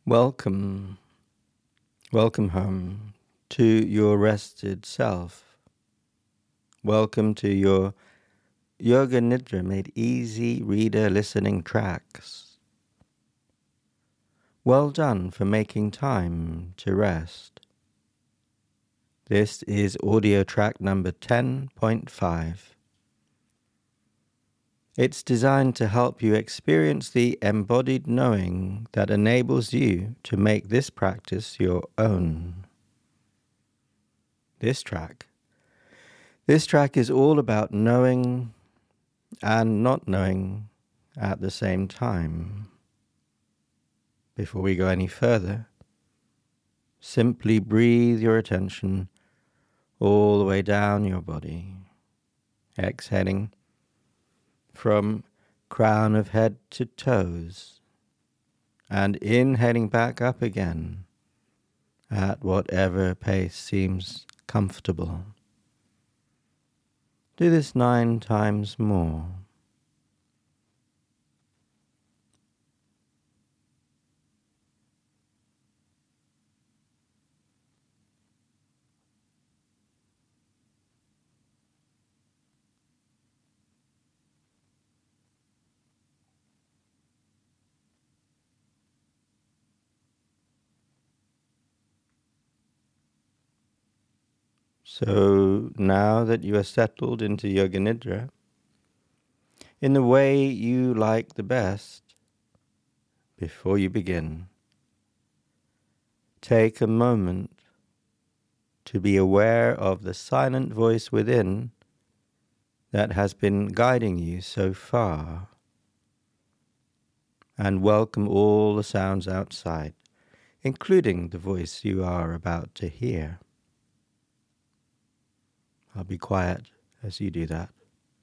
Welcome, welcome home to your rested self. Welcome to your Yoga Nidra made easy reader listening tracks. Well done for making time to rest. This is audio track number 10.5. It's designed to help you experience the embodied knowing that enables you to make this practice your own. This track is all about knowing and not knowing at the same time. Before we go any further, simply breathe your attention all the way down your body, exhaling from crown of head to toes, and inhaling back up again at whatever pace seems comfortable. Do this 9 times more. So now that you are settled into Yoga Nidra, in the way you like the best, before you begin, take a moment to be aware of the silent voice within that has been guiding you so far, and welcome all the sounds outside, including the voice you are about to hear. I'll be quiet as you do that.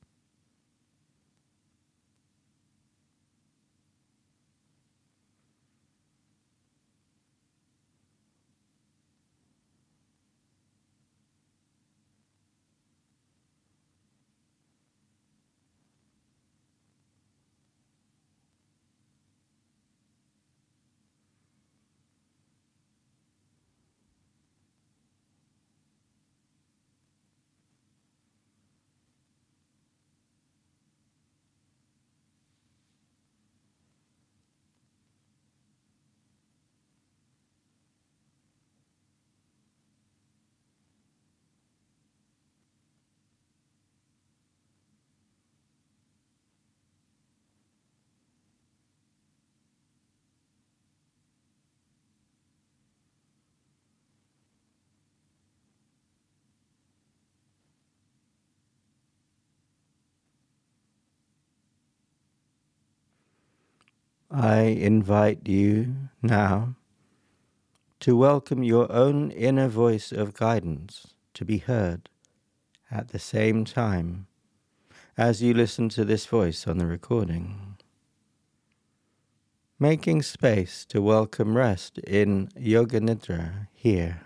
I invite you now to welcome your own inner voice of guidance to be heard at the same time as you listen to this voice on the recording. Making space to welcome rest in Yoga Nidra here.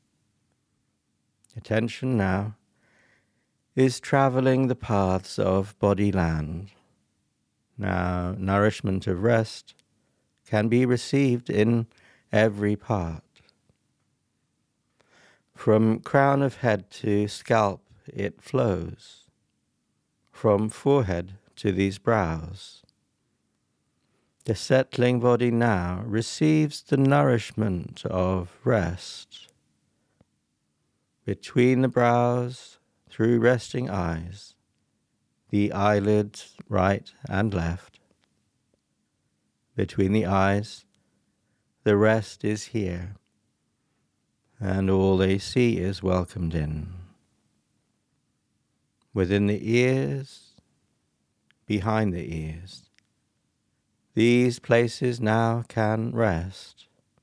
Attention now is traveling the paths of body land. Now, nourishment of rest can be received in every part. From crown of head to scalp it flows, from forehead to these brows. The settling body now receives the nourishment of rest. Between the brows, through resting eyes, the eyelids right and left. Between the eyes, the rest is here, and all they see is welcomed in. Within the ears, behind the ears, these places now can rest.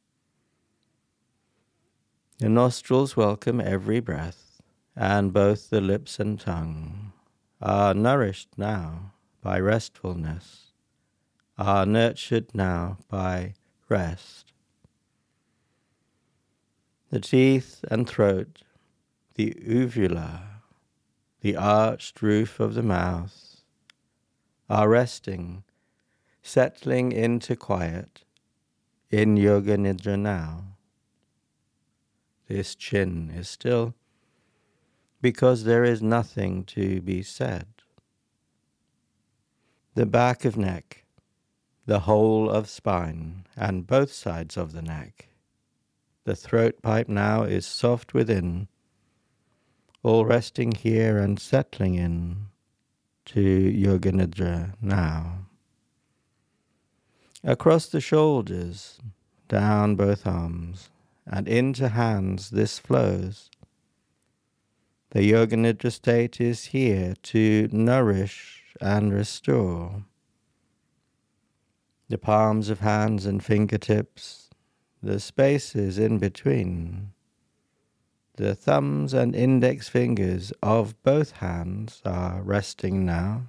The nostrils welcome every breath, and both the lips and tongue are nourished now by restfulness, are nurtured now by rest. The teeth and throat, the uvula, the arched roof of the mouth, are resting, settling into quiet, in Yoga Nidra now. This chin is still because there is nothing to be said. The back of neck, the whole of spine, and both sides of the neck. The throat pipe now is soft within, all resting here and settling in to Yoga Nidra now. Across the shoulders, down both arms, and into hands this flows. The Yoga Nidra state is here to nourish and restore. The palms of hands and fingertips, the spaces in between, the thumbs and index fingers of both hands are resting now.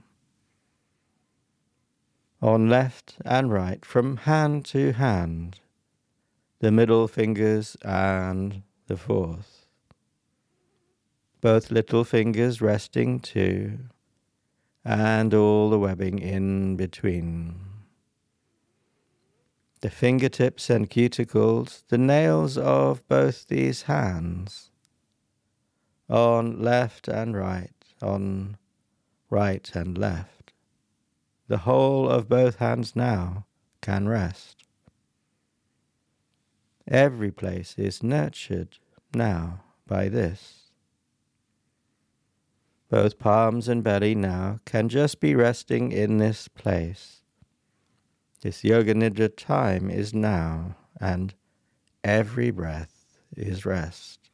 On left and right, from hand to hand, the middle fingers and the fourth. Both little fingers resting too, and all the webbing in between. The fingertips and cuticles, the nails of both these hands, on left and right, on right and left. The whole of both hands now can rest. Every place is nurtured now by this. Both palms and belly now can just be resting in this place. This Yoga Nidra time is now, and every breath is rest.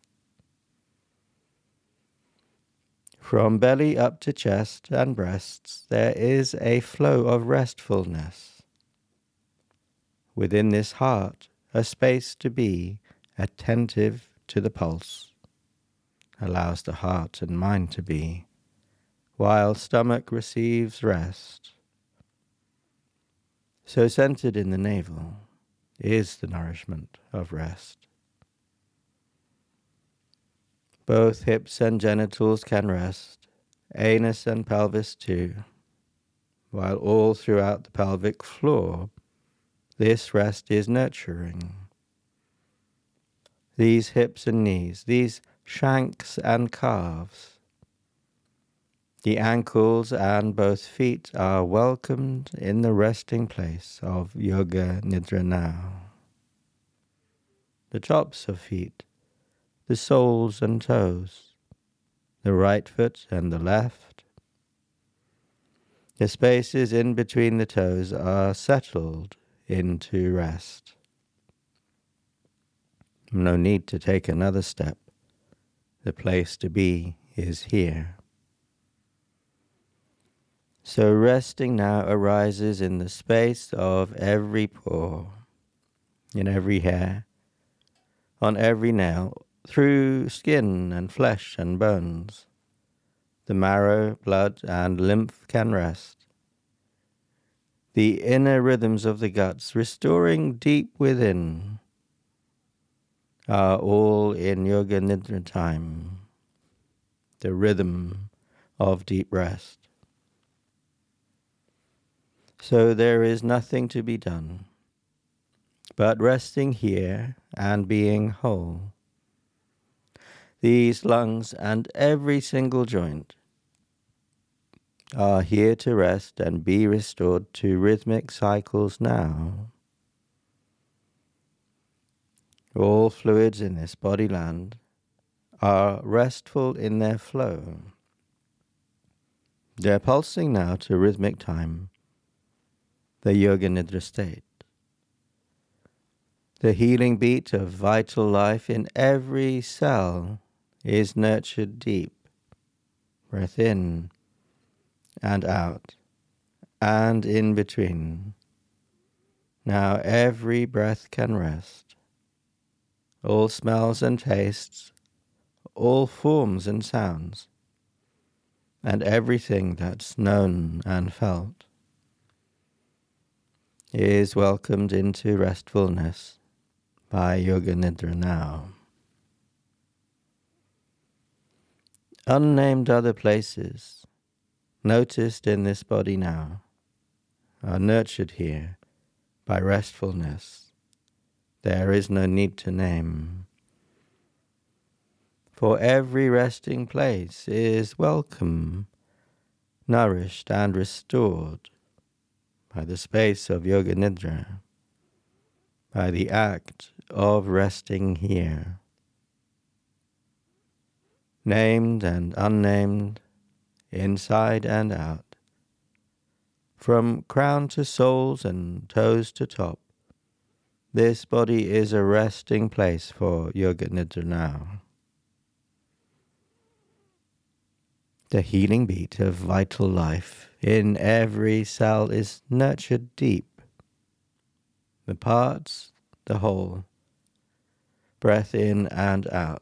From belly up to chest and breasts, there is a flow of restfulness. Within this heart, a space to be attentive to the pulse, allows the heart and mind to be, while stomach receives rest. So centered in the navel is the nourishment of rest. Both hips and genitals can rest, anus and pelvis too, while all throughout the pelvic floor, this rest is nurturing. These hips and knees, these shanks and calves, the ankles and both feet are welcomed in the resting place of Yoga Nidra now. The tops of feet, the soles and toes, the right foot and the left. The spaces in between the toes are settled into rest. No need to take another step. The place to be is here. So resting now arises in the space of every pore, in every hair, on every nail, through skin and flesh and bones. The marrow, blood, and lymph can rest. The inner rhythms of the guts, restoring deep within, are all in Yoga Nidra time, the rhythm of deep rest. So there is nothing to be done, but resting here and being whole. These lungs and every single joint are here to rest and be restored to rhythmic cycles now. All fluids in this body land are restful in their flow. They're pulsing now to rhythmic time, the Yoga Nidra state. The healing beat of vital life in every cell is nurtured deep. Breath in and out and in between. Now every breath can rest. All smells and tastes, all forms and sounds, and everything that's known and felt is welcomed into restfulness by Yoga Nidra now. Unnamed other places, noticed in this body now, are nurtured here by restfulness there is no need to name. For every resting place is welcome, nourished and restored by the space of Yoga Nidra, by the act of resting here. Named and unnamed, inside and out, from crown to soles and toes to top, this body is a resting place for Yoga Nidra now. The healing beat of vital life in every cell is nurtured deep. The parts, the whole, breath in and out.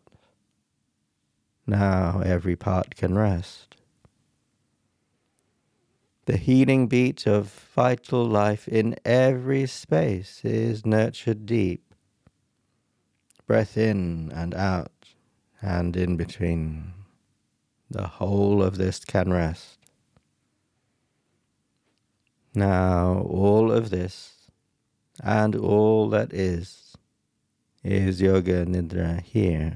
Now every part can rest. The healing beat of vital life in every space is nurtured deep. Breath in and out, and in between. The whole of this can rest. Now all of this, and all that is Yoga Nidra here.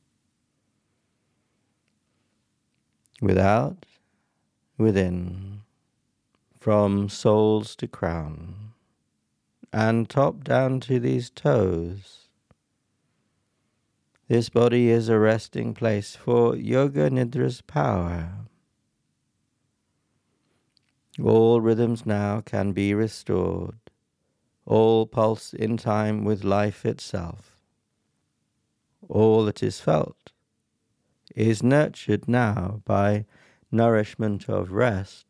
Without, within, from soles to crown, and top down to these toes. This body is a resting place for Yoga Nidra's power. All rhythms now can be restored, all pulse in time with life itself. All that is felt is nurtured now by nourishment of rest.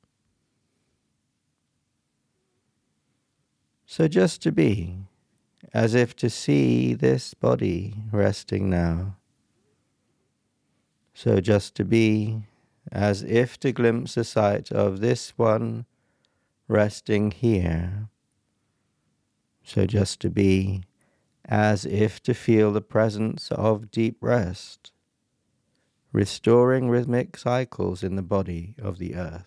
So just to be, as if to see this body resting now. So just to be, as if to glimpse a sight of this one resting here. So just to be, as if to feel the presence of deep rest, restoring rhythmic cycles in the body of the earth.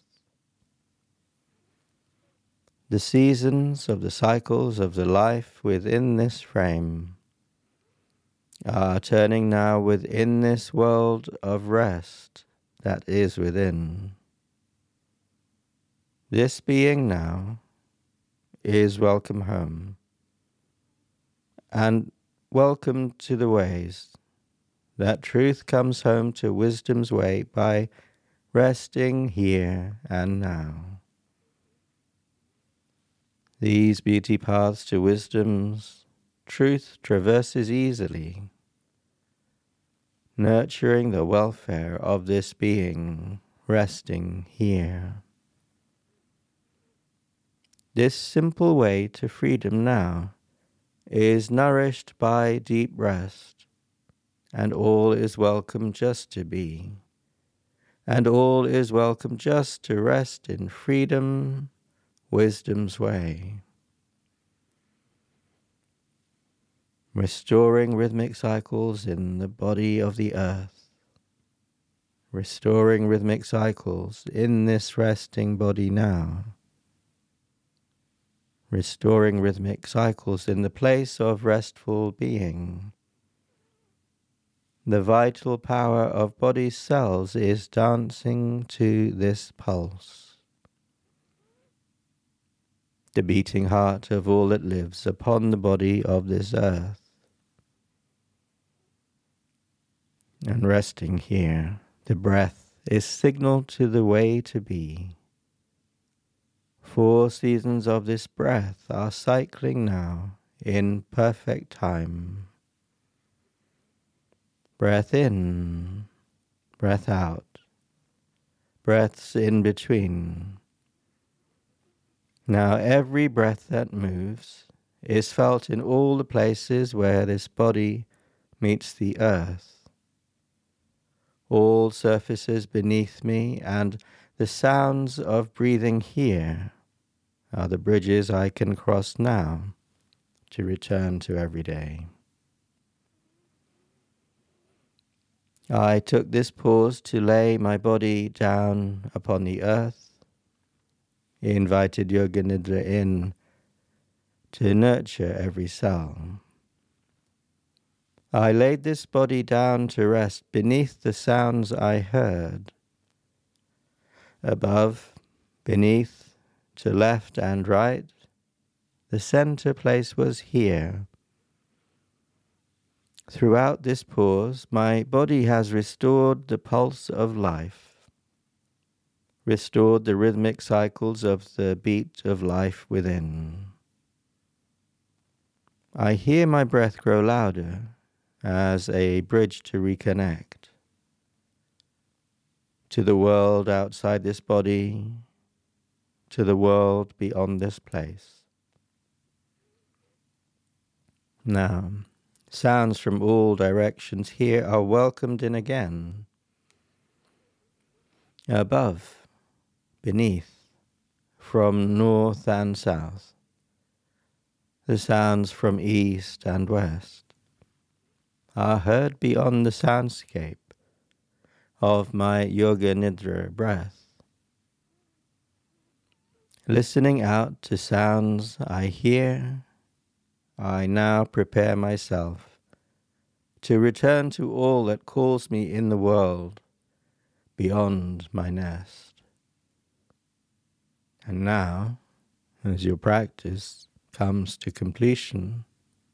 The seasons of the cycles of the life within this frame are turning now within this world of rest that is within. This being now is welcome home, and welcome to the ways that truth comes home to wisdom's way by resting here and now. These beauty paths to wisdom's truth traverses easily, nurturing the welfare of this being resting here. This simple way to freedom now is nourished by deep rest, and all is welcome just to be, and all is welcome just to rest in freedom, wisdom's way. Restoring rhythmic cycles in the body of the earth. Restoring rhythmic cycles in this resting body now. Restoring rhythmic cycles in the place of restful being. The vital power of body cells is dancing to this pulse. The beating heart of all that lives upon the body of this earth. And resting here, the breath is signal to the way to be. 4 seasons of this breath are cycling now in perfect time. Breath in, breath out, breaths in between. Now every breath that moves is felt in all the places where this body meets the earth. All surfaces beneath me and the sounds of breathing here are the bridges I can cross now to return to every day. I took this pause to lay my body down upon the earth. Invited Yoga Nidra in to nurture every cell. I laid this body down to rest beneath the sounds I heard. Above, beneath, to left and right, the center place was here. Throughout this pause, my body has restored the pulse of life, restored the rhythmic cycles of the beat of life within. I hear my breath grow louder as a bridge to reconnect to the world outside this body, to the world beyond this place. Now, sounds from all directions here are welcomed in again. Above, beneath, from north and south, the sounds from east and west are heard beyond the soundscape of my Yoga Nidra breath. Listening out to sounds I hear, I now prepare myself to return to all that calls me in the world beyond my nest. And now, as your practice comes to completion,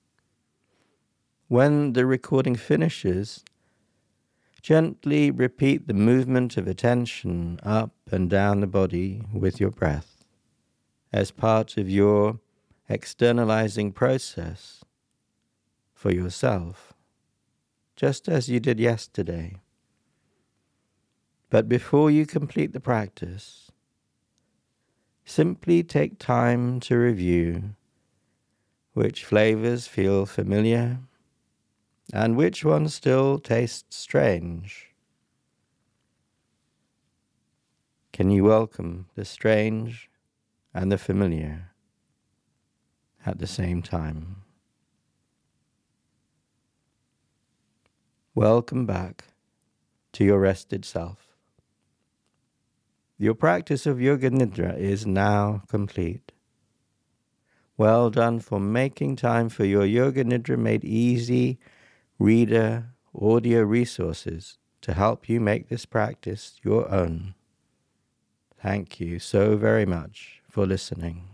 when the recording finishes, gently repeat the movement of attention up and down the body with your breath as part of your externalizing process for yourself, just as you did yesterday. But before you complete the practice, simply take time to review which flavors feel familiar and which ones still taste strange. Can you welcome the strange and the familiar at the same time? Welcome back to your rested self. Your practice of Yoga Nidra is now complete. Well done for making time for your Yoga Nidra Made Easy reader audio resources to help you make this practice your own. Thank you so very much for listening.